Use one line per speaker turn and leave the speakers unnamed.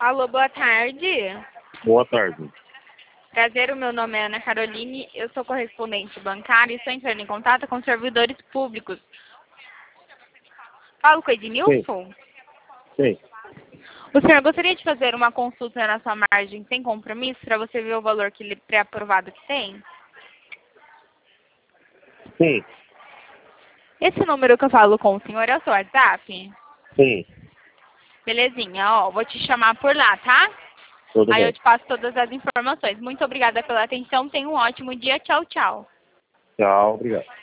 Alô, boa tarde.
Boa tarde.
Prazer, o meu nome é Ana Caroline, eu sou correspondente bancária e estou entrando em contato com servidores públicos. Falo com o
Sim,
Ednilson?
sim,
O senhor gostaria de fazer uma consulta na sua margem sem compromisso para você ver o valor que ele pré-aprovado que tem?
sim,
Esse número que eu falo com o senhor é o seu WhatsApp?
sim,
Belezinha, ó, vou te chamar por lá, tá?
tudo
Aí eu
bem.
te passo todas as informações. Muito obrigada pela atenção, tenha um ótimo dia, tchau, tchau.
Tchau, obrigado.